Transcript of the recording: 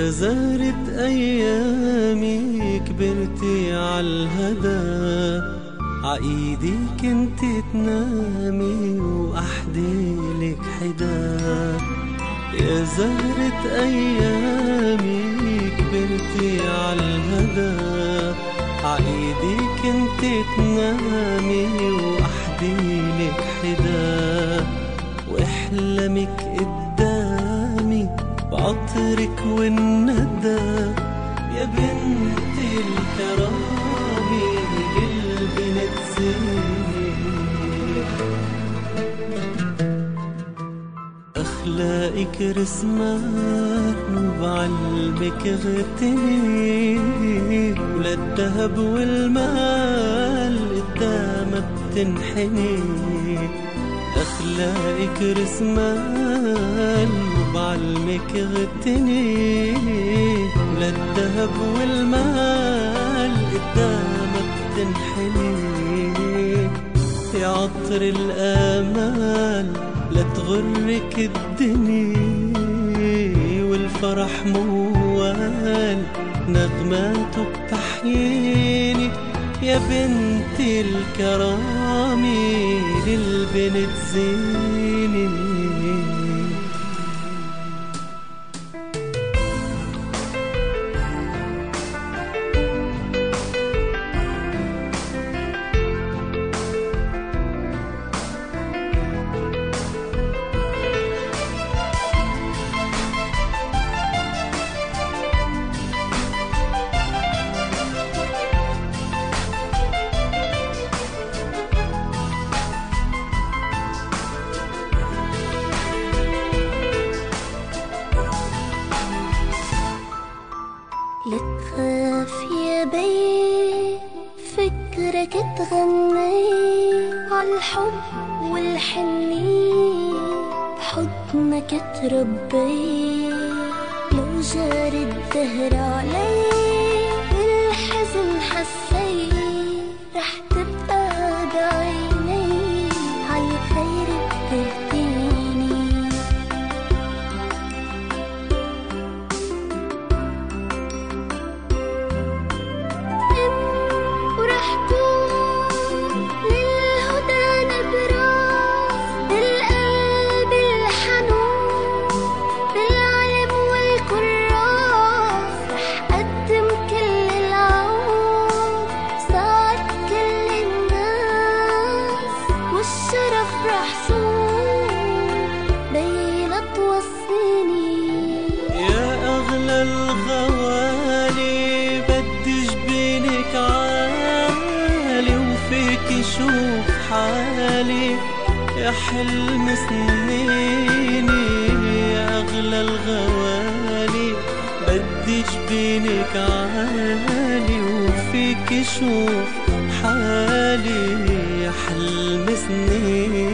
يا زهرة أيامي كبرتي عالهدى، عايدي كنت تنامي وأحديلك حدا. يا زهرة أيامي كبرتي عالهدى، عايدي كنت تنامي وأحديلك حدا. واحلمك قدامي بعطرك والندى، يا بنت الكرامة للبنت زينة. أخلاقك رسمات وبعلمك غتني، وللذهب والمال قدامها بتنحني. أخلاقك رسمال وبعلمك غتني، وللذهب والمال قدامها بتنحني. يا عطر الآمال لا تغرك الدنيا، والفرح موال نغماته بتحييني. يا بنت الكرامة للبنت زينة. لا تخاف يا بي فكرك تغني عالحب والحنية، بحضنك تربي. لو جار الدهر علي بالحزن حسي، رح تبقى بعيني عالخير بتهديني. الغوالي بدي جبينك عالي، وفيك شوف حالي يا حلم سنيني. يا أغلى الغوالي بدي جبينك عالي، وفيك شوف حالي يا حلم سنيني.